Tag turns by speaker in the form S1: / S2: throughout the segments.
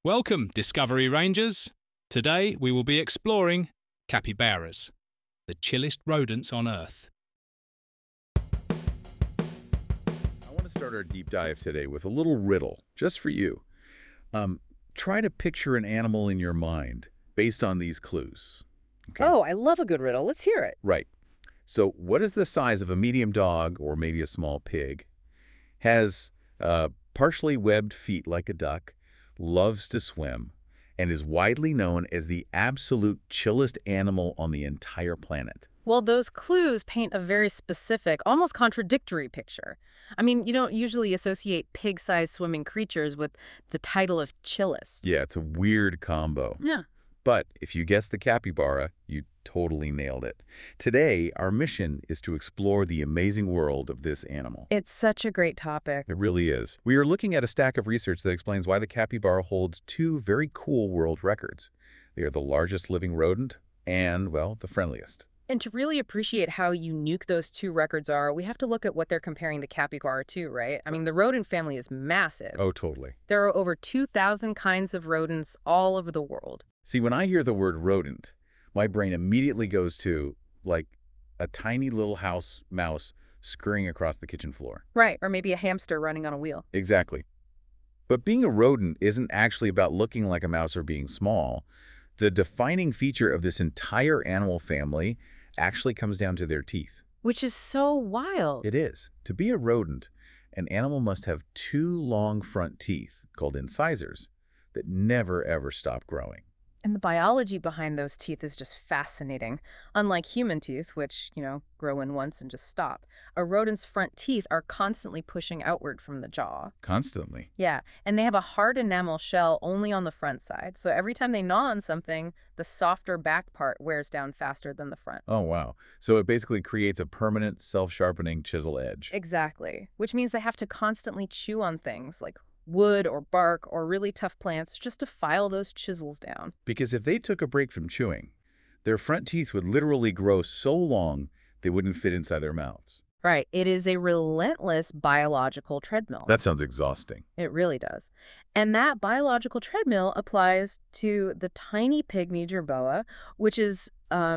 S1: Welcome, Discovery Rangers. Today we will be exploring capybaras, the chillest rodents on Earth.
S2: I want to start our deep dive today with a little riddle, just for you. Try to picture an animal in your mind based on these clues. Okay?
S3: Oh, I love a good riddle. Let's hear it.
S2: Right. So what is the size of a medium dog or maybe a small pig? Has partially webbed feet like a duck, loves to swim, and is widely known as the absolute chillest animal on the entire planet.
S3: Well, those clues paint a very specific, almost contradictory picture. I mean, you don't usually associate pig-sized swimming creatures with the title of chillest.
S2: Yeah, it's a weird combo.
S3: Yeah.
S2: But if you guessed the capybara, you totally nailed it. Today, our mission is to explore the amazing world of this animal.
S3: It's such a great topic.
S2: It really is. We are looking at a stack of research that explains why the capybara holds two very cool world records. They are the largest living rodent and, well, the friendliest.
S3: And to really appreciate how unique those two records are, we have to look at what they're comparing the capybara to, right? I mean, the rodent family is massive.
S2: Oh, totally.
S3: There are over 2,000 kinds of rodents all over the world.
S2: See, when I hear the word rodent, my brain immediately goes to, like, a tiny little house mouse scurrying across the kitchen floor.
S3: Right, or maybe a hamster running on a wheel.
S2: Exactly. But being a rodent isn't actually about looking like a mouse or being small. The defining feature of this entire animal family actually comes down to their teeth.
S3: Which is so wild.
S2: It is. To be a rodent, an animal must have two long front teeth, called incisors, that never ever stop growing.
S3: And the biology behind those teeth is just fascinating. Unlike human teeth, which, grow in once and just stop, a rodent's front teeth are constantly pushing outward from the jaw.
S2: Constantly.
S3: Yeah, and they have a hard enamel shell only on the front side. So every time they gnaw on something, the softer back part wears down faster than the front.
S2: Oh, wow. So it basically creates a permanent, self-sharpening chisel edge.
S3: Exactly, which means they have to constantly chew on things like wood or bark or really tough plants just to file those chisels down.
S2: Because if they took a break from chewing, their front teeth would literally grow so long they wouldn't fit inside their mouths.
S3: Right. It is a relentless biological treadmill.
S2: That sounds exhausting.
S3: It really does. And that biological treadmill applies to the tiny pygmy jerboa, which is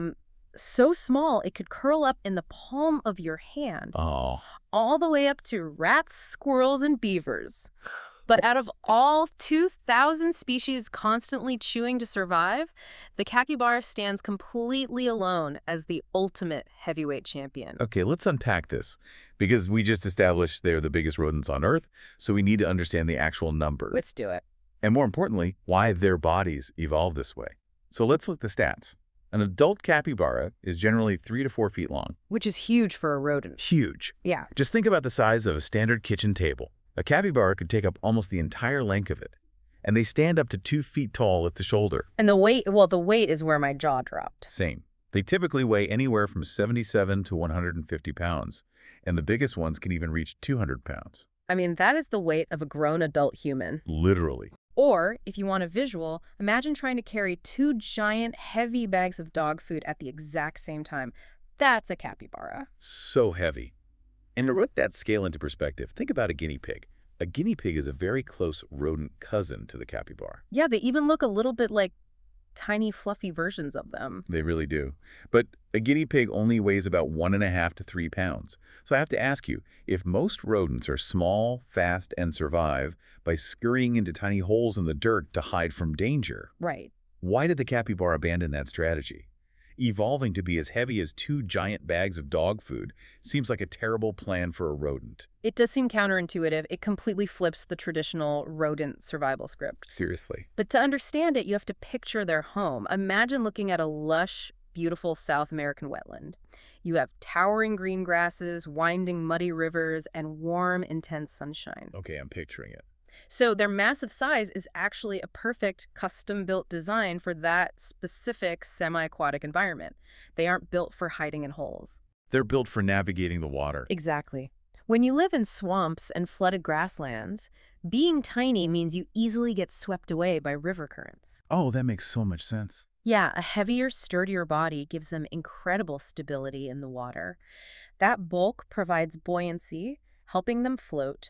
S3: so small it could curl up in the palm of your hand.
S2: Oh.
S3: All the way up to rats, squirrels, and beavers. But out of all 2,000 species constantly chewing to survive, the capybara stands completely alone as the ultimate heavyweight champion.
S2: Okay, let's unpack this, because we just established they're the biggest rodents on Earth, so we need to understand the actual numbers.
S3: Let's do it.
S2: And more importantly, why their bodies evolved this way. So let's look at the stats. An adult capybara is generally 3 to 4 feet long.
S3: Which is huge for a rodent.
S2: Huge.
S3: Yeah.
S2: Just think about the size of a standard kitchen table. A capybara could take up almost the entire length of it, and they stand up to 2 feet tall at the shoulder.
S3: And the weight is where my jaw dropped.
S2: Same. They typically weigh anywhere from 77 to 150 pounds, and the biggest ones can even reach 200 pounds.
S3: I mean, that is the weight of a grown adult human.
S2: Literally.
S3: Or, if you want a visual, imagine trying to carry 2 giant, heavy bags of dog food at the exact same time. That's a capybara.
S2: So heavy. And to put that scale into perspective, think about a guinea pig. A guinea pig is a very close rodent cousin to the capybara.
S3: Yeah, they even look a little bit like tiny, fluffy versions of them.
S2: They really do. But a guinea pig only weighs about 1.5 to 3 pounds. So I have to ask you, if most rodents are small, fast, and survive by scurrying into tiny holes in the dirt to hide from danger,
S3: right,
S2: why did the capybara abandon that strategy? Evolving to be as heavy as 2 giant bags of dog food seems like a terrible plan for a rodent.
S3: It does seem counterintuitive. It completely flips the traditional rodent survival script.
S2: Seriously.
S3: But to understand it, you have to picture their home. Imagine looking at a lush, beautiful South American wetland. You have towering green grasses, winding muddy rivers, and warm, intense sunshine.
S2: Okay, I'm picturing it.
S3: So their massive size is actually a perfect custom-built design for that specific semi-aquatic environment. They aren't built for hiding in holes.
S2: They're built for navigating the water.
S3: Exactly. When you live in swamps and flooded grasslands, being tiny means you easily get swept away by river currents.
S2: Oh, that makes so much sense.
S3: Yeah, a heavier, sturdier body gives them incredible stability in the water. That bulk provides buoyancy, helping them float,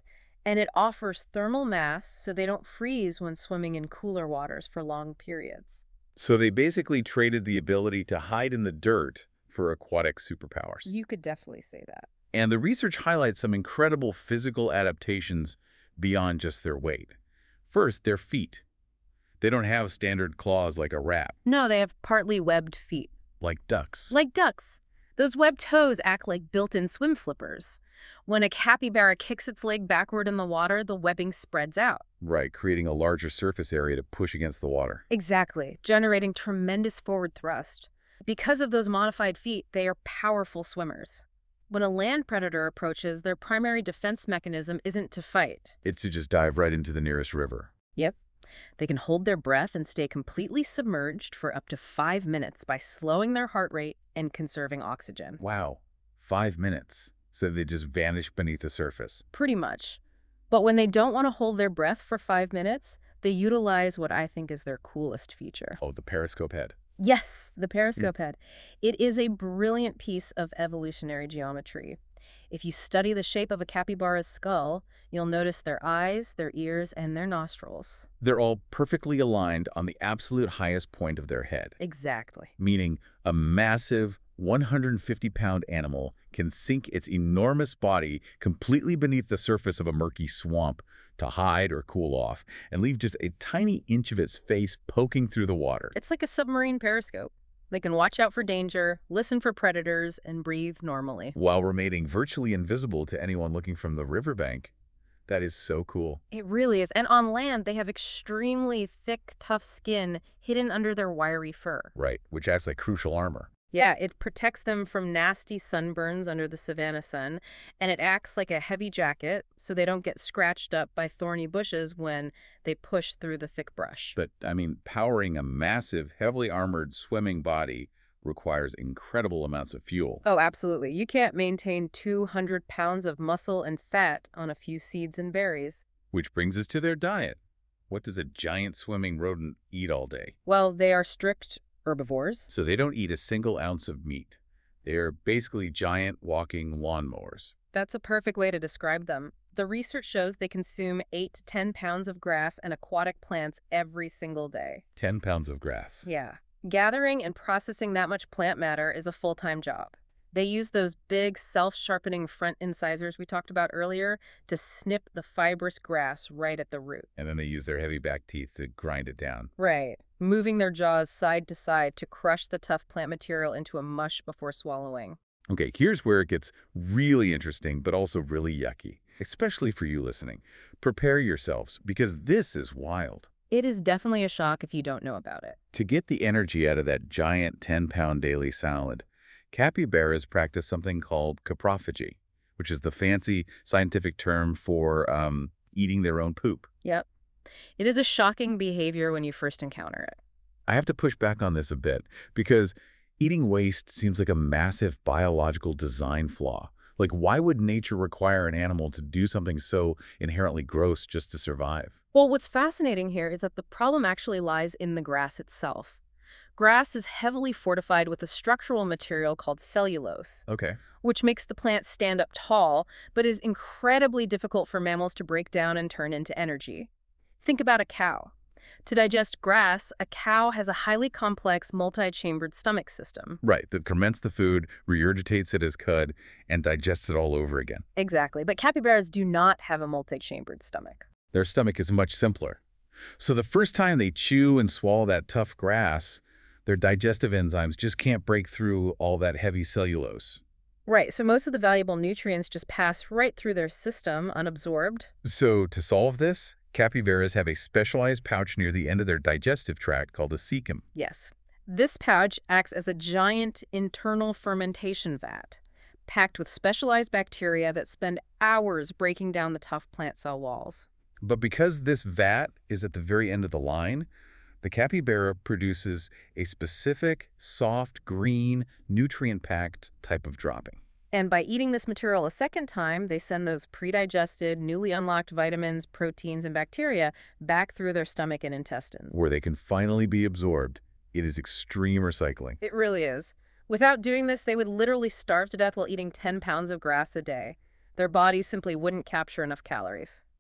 S3: And it offers thermal mass so they don't freeze when swimming in cooler waters for long periods.
S2: So they basically traded the ability to hide in the dirt for aquatic superpowers.
S3: You could definitely say that.
S2: And the research highlights some incredible physical adaptations beyond just their weight. First, their feet. They don't have standard claws like a rat,
S3: No, they have partly webbed feet.
S2: like ducks.
S3: Like ducks. Those webbed toes act like built-in swim flippers. When a capybara kicks its leg backward in the water, the webbing spreads out.
S2: Right, creating a larger surface area to push against the water.
S3: Exactly, generating tremendous forward thrust. Because of those modified feet, they are powerful swimmers. When a land predator approaches, their primary defense mechanism isn't to fight.
S2: It's to just dive right into the nearest river.
S3: Yep. They can hold their breath and stay completely submerged for up to 5 minutes by slowing their heart rate and conserving oxygen.
S2: Wow, 5 minutes. So they just vanish beneath the surface.
S3: Pretty much. But when they don't want to hold their breath for 5 minutes, they utilize what I think is their coolest feature.
S2: Oh, the periscope head.
S3: Yes, the periscope head. It is a brilliant piece of evolutionary geometry. If you study the shape of a capybara's skull, you'll notice their eyes, their ears, and their nostrils.
S2: They're all perfectly aligned on the absolute highest point of their head,
S3: Exactly.
S2: meaning a massive 150-pound animal can sink its enormous body completely beneath the surface of a murky swamp to hide or cool off, and leave just a tiny inch of its face poking through the water.
S3: It's like a submarine periscope. They can watch out for danger, listen for predators, and breathe normally.
S2: While remaining virtually invisible to anyone looking from the riverbank. That is so cool.
S3: It really is. And on land, they have extremely thick, tough skin hidden under their wiry fur.
S2: Right, which acts like crucial armor.
S3: Yeah, it protects them from nasty sunburns under the savanna sun, and it acts like a heavy jacket so they don't get scratched up by thorny bushes when they push through the thick brush.
S2: But, I mean, powering a massive, heavily armored swimming body requires incredible amounts of fuel.
S3: Oh, absolutely. You can't maintain 200 pounds of muscle and fat on a few seeds and berries.
S2: Which brings us to their diet. What does a giant swimming rodent eat all day?
S3: Well, they are strict herbivores.
S2: So they don't eat a single ounce of meat. They are basically giant walking lawnmowers.
S3: That's a perfect way to describe them. The research shows they consume 8 to 10 pounds of grass and aquatic plants every single day.
S2: 10 pounds of grass.
S3: Yeah. Gathering and processing that much plant matter is a full-time job. They use those big self-sharpening front incisors we talked about earlier to snip the fibrous grass right at the root.
S2: And then they use their heavy back teeth to grind it down.
S3: Right. Moving their jaws side to side to crush the tough plant material into a mush before swallowing.
S2: Okay, here's where it gets really interesting, but also really yucky, especially for you listening. Prepare yourselves, because this is wild.
S3: It is definitely a shock if you don't know about it.
S2: To get the energy out of that giant 10-pound daily salad, capybaras practice something called coprophagy, which is the fancy scientific term for eating their own poop.
S3: Yep. It is a shocking behavior when you first encounter it.
S2: I have to push back on this a bit, because eating waste seems like a massive biological design flaw. Like, why would nature require an animal to do something so inherently gross just to survive?
S3: Well, what's fascinating here is that the problem actually lies in the grass itself. Grass is heavily fortified with a structural material called cellulose,
S2: Okay.
S3: which makes the plant stand up tall, but is incredibly difficult for mammals to break down and turn into energy. Think about a cow. To digest grass, a cow has a highly complex, multi-chambered stomach system.
S2: Right, that ferments the food, regurgitates it as cud, and digests it all over again.
S3: Exactly, but capybaras do not have a multi-chambered stomach.
S2: Their stomach is much simpler. So the first time they chew and swallow that tough grass, their digestive enzymes just can't break through all that heavy cellulose.
S3: Right, so most of the valuable nutrients just pass right through their system, unabsorbed.
S2: So to solve this, capybaras have a specialized pouch near the end of their digestive tract called a cecum.
S3: Yes. This pouch acts as a giant internal fermentation vat, packed with specialized bacteria that spend hours breaking down the tough plant cell walls.
S2: But because this vat is at the very end of the line, the capybara produces a specific, soft, green, nutrient-packed type of dropping.
S3: And by eating this material a second time, they send those pre-digested, newly unlocked vitamins, proteins, and bacteria back through their stomach and intestines.
S2: Where they can finally be absorbed. It is extreme recycling.
S3: It really is. Without doing this, they would literally starve to death while eating 10 pounds of grass a day. Their bodies simply wouldn't capture enough calories.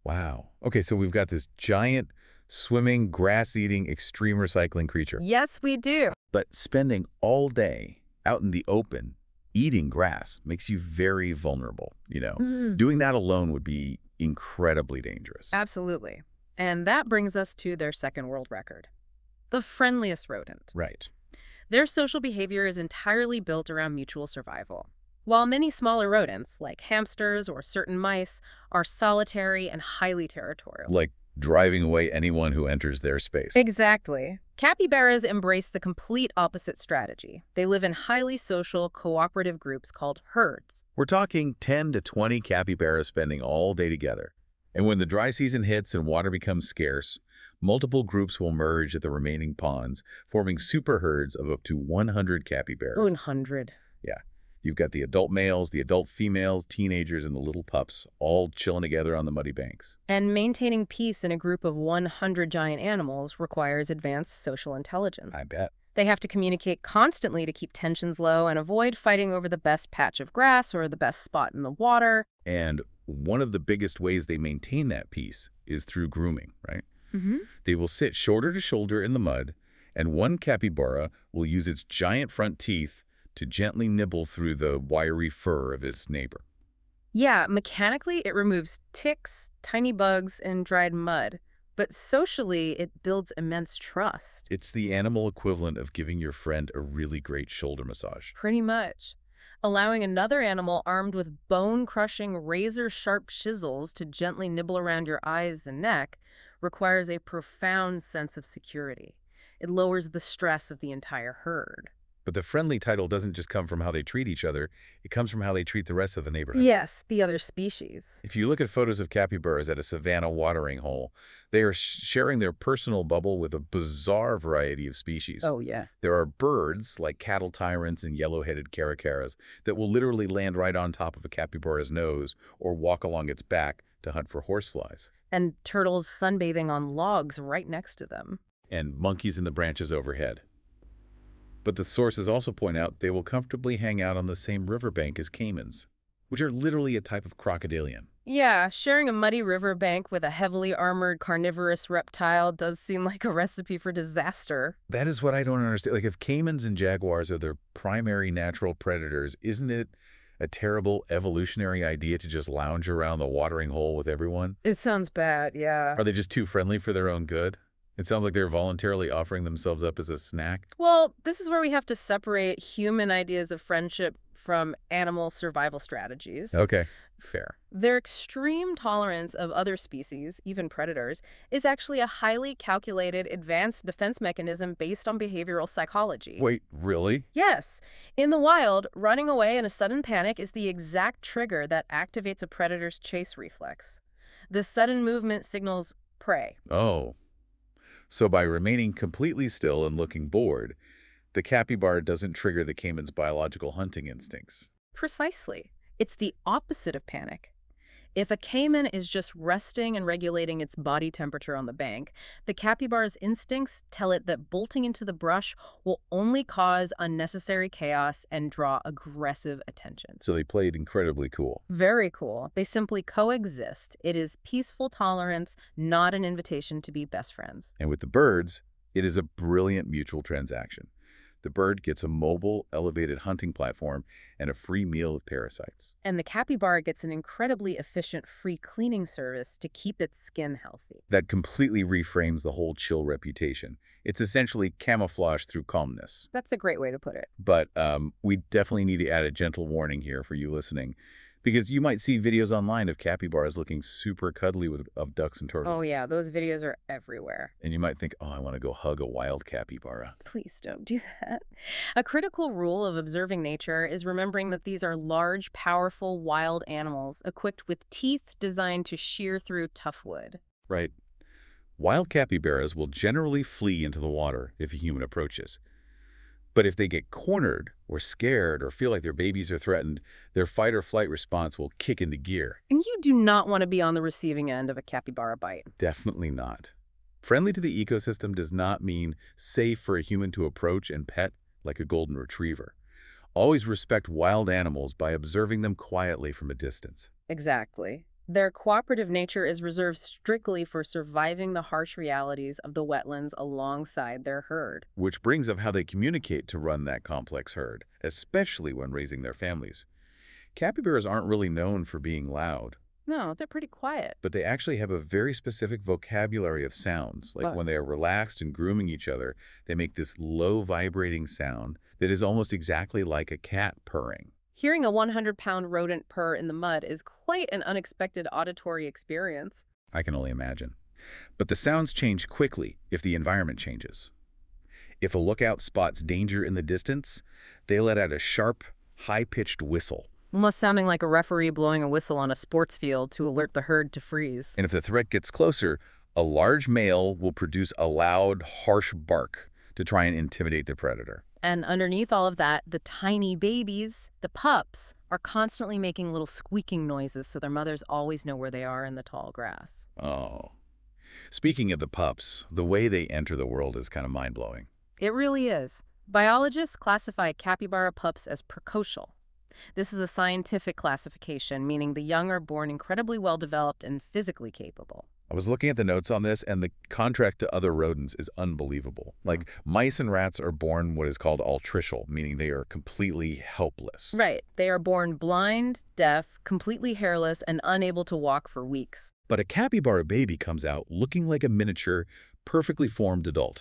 S2: Wow. Okay, so we've got this giant, swimming, grass-eating, extreme recycling creature.
S3: Yes, we do.
S2: But spending all day out in the open, eating grass, makes you very vulnerable, Doing that alone would be incredibly dangerous.
S3: Absolutely. And that brings us to their second world record. The friendliest rodent.
S2: Right.
S3: Their social behavior is entirely built around mutual survival. While many smaller rodents, like hamsters or certain mice, are solitary and highly territorial.
S2: Like driving away anyone who enters their space.
S3: Exactly. Capybaras embrace the complete opposite strategy. They live in highly social, cooperative groups called herds.
S2: We're talking 10 to 20 capybaras spending all day together. And when the dry season hits and water becomes scarce, multiple groups will merge at the remaining ponds, forming super herds of up to 100 capybaras.
S3: 100.
S2: Yeah. You've got the adult males, the adult females, teenagers, and the little pups all chilling together on the muddy banks.
S3: And maintaining peace in a group of 100 giant animals requires advanced social intelligence.
S2: I bet.
S3: They have to communicate constantly to keep tensions low and avoid fighting over the best patch of grass or the best spot in the water.
S2: And one of the biggest ways they maintain that peace is through grooming, right? They will sit shoulder to shoulder in the mud, and one capybara will use its giant front teeth to gently nibble through the wiry fur of his neighbor.
S3: Yeah, mechanically it removes ticks, tiny bugs, and dried mud. But socially, it builds immense trust.
S2: It's the animal equivalent of giving your friend a really great shoulder massage.
S3: Pretty much. Allowing another animal armed with bone-crushing, razor-sharp chisels to gently nibble around your eyes and neck requires a profound sense of security. It lowers the stress of the entire herd.
S2: But the friendly title doesn't just come from how they treat each other, it comes from how they treat the rest of the neighborhood.
S3: Yes, the other species.
S2: If you look at photos of capybaras at a savanna watering hole, they are sharing their personal bubble with a bizarre variety of species.
S3: Oh, yeah.
S2: There are birds, like cattle tyrants and yellow-headed caracaras, that will literally land right on top of a capybara's nose or walk along its back to hunt for horseflies.
S3: And turtles sunbathing on logs right next to them.
S2: And monkeys in the branches overhead. But the sources also point out they will comfortably hang out on the same riverbank as caimans, which are literally a type of crocodilian.
S3: Yeah, sharing a muddy riverbank with a heavily armored carnivorous reptile does seem like a recipe for disaster.
S2: That is what I don't understand. Like, if caimans and jaguars are their primary natural predators, isn't it a terrible evolutionary idea to just lounge around the watering hole with everyone?
S3: It sounds bad, yeah.
S2: Are they just too friendly for their own good? It sounds like they're voluntarily offering themselves up as a snack.
S3: Well, this is where we have to separate human ideas of friendship from animal survival strategies.
S2: Okay, fair.
S3: Their extreme tolerance of other species, even predators, is actually a highly calculated advanced defense mechanism based on behavioral psychology.
S2: Wait, really?
S3: Yes. In the wild, running away in a sudden panic is the exact trigger that activates a predator's chase reflex. This sudden movement signals prey.
S2: Oh. So by remaining completely still and looking bored, the capybara doesn't trigger the caiman's biological hunting instincts.
S3: Precisely. It's the opposite of panic. If a caiman is just resting and regulating its body temperature on the bank, the capybara's instincts tell it that bolting into the brush will only cause unnecessary chaos and draw aggressive attention.
S2: So they played incredibly cool.
S3: Very cool. They simply coexist. It is peaceful tolerance, not an invitation to be best friends.
S2: And with the birds, it is a brilliant mutual transaction. The bird gets a mobile, elevated hunting platform and a free meal of parasites.
S3: And the capybara gets an incredibly efficient free cleaning service to keep its skin healthy.
S2: That completely reframes the whole chill reputation. It's essentially camouflage through calmness.
S3: That's a great way to put it.
S2: But we definitely need to add a gentle warning here for you listening, because you might see videos online of capybaras looking super cuddly of ducks and turtles.
S3: Oh yeah, those videos are everywhere.
S2: And you might think, oh, I want to go hug a wild capybara.
S3: Please don't do that. A critical rule of observing nature is remembering that these are large, powerful, wild animals equipped with teeth designed to shear through tough wood.
S2: Right. Wild capybaras will generally flee into the water if a human approaches. But if they get cornered or scared or feel like their babies are threatened, their fight or flight response will kick into gear.
S3: And you do not want to be on the receiving end of a capybara bite.
S2: Definitely not. Friendly to the ecosystem does not mean safe for a human to approach and pet like a golden retriever. Always respect wild animals by observing them quietly from a distance.
S3: Exactly. Their cooperative nature is reserved strictly for surviving the harsh realities of the wetlands alongside their herd.
S2: Which brings up how they communicate to run that complex herd, especially when raising their families. Capybaras aren't really known for being loud,
S3: No, they're pretty quiet.
S2: but they actually have a very specific vocabulary of sounds. Like
S3: Right.
S2: when they are relaxed and grooming each other, they make this low vibrating sound that is almost exactly like a cat purring.
S3: Hearing a 100-pound rodent purr in the mud is quite an unexpected auditory experience.
S2: I can only imagine. But the sounds change quickly if the environment changes. If a lookout spots danger in the distance, they let out a sharp, high-pitched whistle.
S3: Almost sounding like a referee blowing a whistle on a sports field to alert the herd to freeze.
S2: And if the threat gets closer, a large male will produce a loud, harsh bark to try and intimidate the predator.
S3: And underneath all of that, the tiny babies, the pups, are constantly making little squeaking noises so their mothers always know where they are in the tall grass.
S2: Oh. Speaking of the pups, the way they enter the world is kind of mind-blowing.
S3: It really is. Biologists classify capybara pups as precocial. This is a scientific classification, meaning the young are born incredibly well-developed and physically capable.
S2: I was looking at the notes on this, and the contrast to other rodents is unbelievable. Like, mice and rats are born what is called altricial, meaning they are completely helpless.
S3: Right. They are born blind, deaf, completely hairless, and unable to walk for weeks.
S2: But a capybara baby comes out looking like a miniature, perfectly formed adult.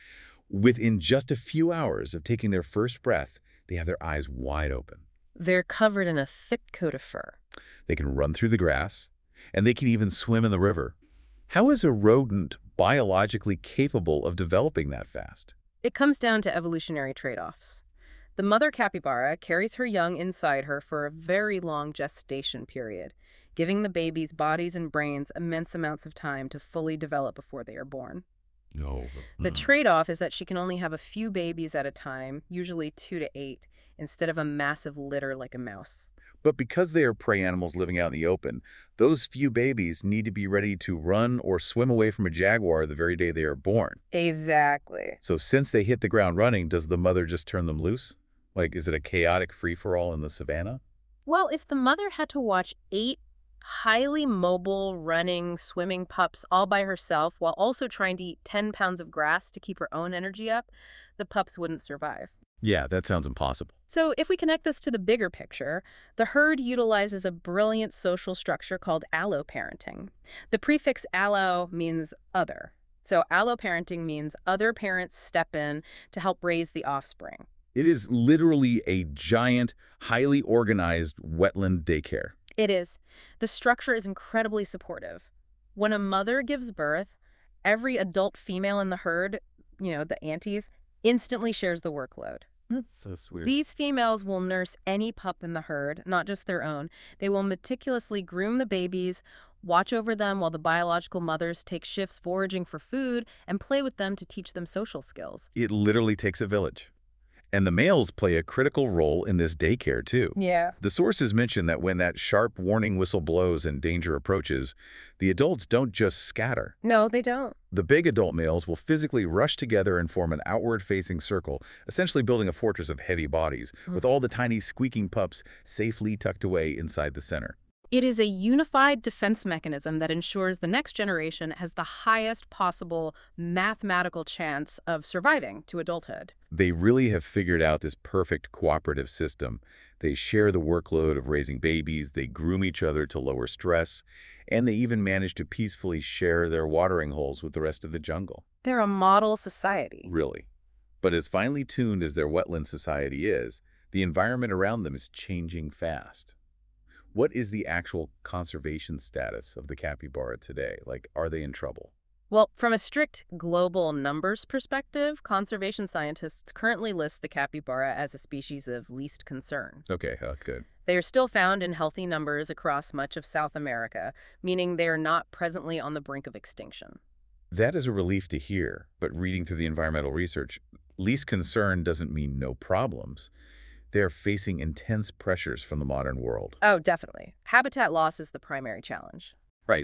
S2: Within just a few hours of taking their first breath, they have their eyes wide open.
S3: They're covered in a thick coat of fur.
S2: They can run through the grass, and they can even swim in the river. How is a rodent biologically capable of developing that fast?
S3: It comes down to evolutionary trade-offs. The mother capybara carries her young inside her for a very long gestation period, giving the baby's bodies and brains immense amounts of time to fully develop before they are born.
S2: No.
S3: The trade-off is that she can only have a few babies at a time, usually 2 to 8, instead of a massive litter like a mouse.
S2: But because they are prey animals living out in the open, those few babies need to be ready to run or swim away from a jaguar the very day they are born.
S3: Exactly.
S2: So since they hit the ground running, does the mother just turn them loose? Like, is it a chaotic free-for-all in the savannah?
S3: Well, if the mother had to watch 8 highly mobile, running, swimming pups all by herself while also trying to eat 10 pounds of grass to keep her own energy up, the pups wouldn't survive.
S2: Yeah, that sounds impossible.
S3: So if we connect this to the bigger picture, the herd utilizes a brilliant social structure called alloparenting. The prefix allo means other. So alloparenting means other parents step in to help raise the offspring.
S2: It is literally a giant, highly organized wetland daycare.
S3: It is. The structure is incredibly supportive. When a mother gives birth, every adult female in the herd, the aunties, instantly shares the workload.
S2: That's so sweet.
S3: These females will nurse any pup in the herd, not just their own. They will meticulously groom the babies, watch over them while the biological mothers take shifts foraging for food, and play with them to teach them social skills.
S2: It literally takes a village. And the males play a critical role in this daycare, too.
S3: Yeah.
S2: The sources mention that when that sharp warning whistle blows and danger approaches, the adults don't just scatter.
S3: No, they don't.
S2: The big adult males will physically rush together and form an outward-facing circle, essentially building a fortress of heavy bodies, with all the tiny squeaking pups safely tucked away inside the center.
S3: It is a unified defense mechanism that ensures the next generation has the highest possible mathematical chance of surviving to adulthood.
S2: They really have figured out this perfect cooperative system. They share the workload of raising babies, they groom each other to lower stress, and they even manage to peacefully share their watering holes with the rest of the jungle.
S3: They're a model society.
S2: Really. But as finely tuned as their wetland society is, the environment around them is changing fast. What is the actual conservation status of the capybara today? Like, are they in trouble?
S3: Well, from a strict global numbers perspective, conservation scientists currently list the capybara as a species of least concern.
S2: Okay, good.
S3: They are still found in healthy numbers across much of South America, meaning they are not presently on the brink of extinction.
S2: That is a relief to hear, but reading through the environmental research, least concern doesn't mean no problems. They're facing intense pressures from the modern world.
S3: Oh, definitely. Habitat loss is the primary challenge.
S2: Right.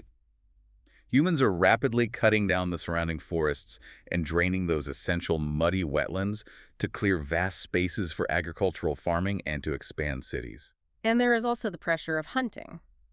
S2: Humans are rapidly cutting down the surrounding forests and draining those essential muddy wetlands to clear vast spaces for agricultural farming and to expand cities.
S3: And there is also the pressure of hunting.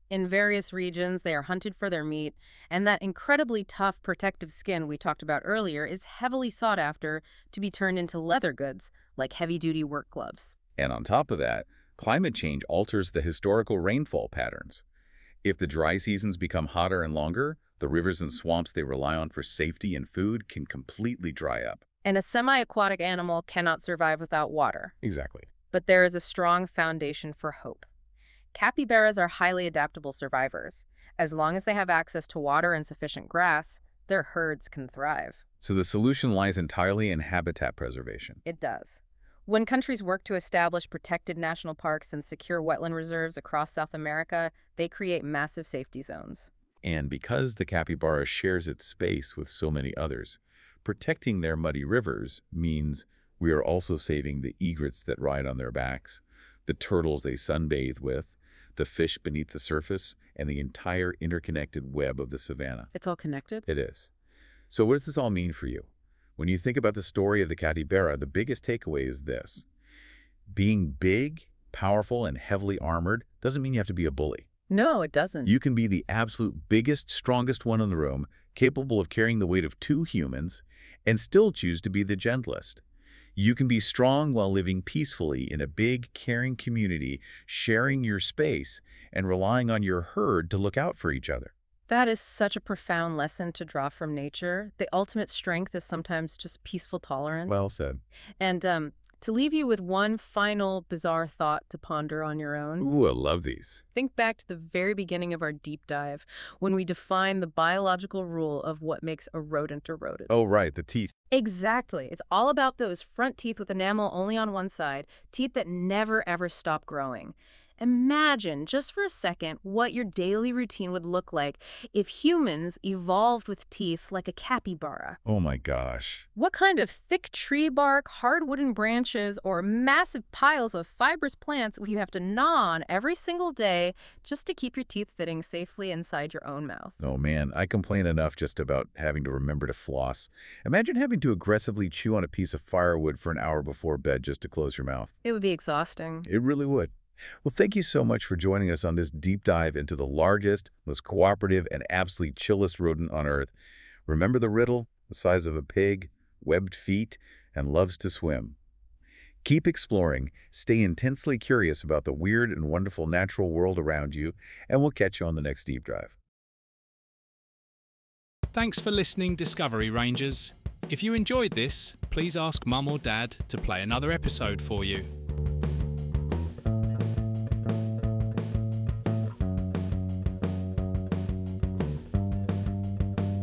S3: In various regions, they are hunted for their meat, and that incredibly tough protective skin we talked about earlier is heavily sought after to be turned into leather goods, like heavy-duty work gloves.
S2: And on top of that, climate change alters the historical rainfall patterns. If the dry seasons become hotter and longer, the rivers and swamps they rely on for safety and food can completely dry up.
S3: And a semi-aquatic animal cannot survive without water.
S2: Exactly.
S3: But there is a strong foundation for hope. Capybaras are highly adaptable survivors. As long as they have access to water and sufficient grass, their herds can thrive.
S2: So the solution lies entirely in habitat preservation.
S3: It does. When countries work to establish protected national parks and secure wetland reserves across South America, they create massive safety zones.
S2: And because the capybara shares its space with so many others, protecting their muddy rivers means we are also saving the egrets that ride on their backs, the turtles they sunbathe with, the fish beneath the surface, and the entire interconnected web of the savanna.
S3: It's all connected?
S2: It is. So what does this all mean for you? When you think about the story of the capybara, the biggest takeaway is this. Being big, powerful, and heavily armored doesn't mean you have to be a bully.
S3: No, it doesn't.
S2: You can be the absolute biggest, strongest one in the room, capable of carrying the weight of 2 humans, and still choose to be the gentlest. You can be strong while living peacefully in a big, caring community, sharing your space, and relying on your herd to look out for each other.
S3: That is such a profound lesson to draw from nature. The ultimate strength is sometimes just peaceful tolerance.
S2: Well said.
S3: And to leave you with one final bizarre thought to ponder on your own.
S2: Ooh, I love these.
S3: Think back to the very beginning of our deep dive, when we defined the biological rule of what makes a rodent a rodent.
S2: Oh, right, the teeth.
S3: Exactly. It's all about those front teeth with enamel only on one side, teeth that never ever stop growing. Imagine, just for a second, what your daily routine would look like if humans evolved with teeth like a capybara.
S2: Oh my gosh.
S3: What kind of thick tree bark, hard wooden branches, or massive piles of fibrous plants would you have to gnaw on every single day just to keep your teeth fitting safely inside your own mouth?
S2: Oh man, I complain enough just about having to remember to floss. Imagine having to aggressively chew on a piece of firewood for an hour before bed just to close your mouth.
S3: It would be exhausting.
S2: It really would. Well, thank you so much for joining us on this deep dive into the largest, most cooperative, and absolutely chillest rodent on Earth. Remember the riddle? The size of a pig, webbed feet, and loves to swim. Keep exploring, stay intensely curious about the weird and wonderful natural world around you, and we'll catch you on the next deep dive.
S1: Thanks for listening, Discovery Rangers. If you enjoyed this, please ask Mum or Dad to play another episode for you.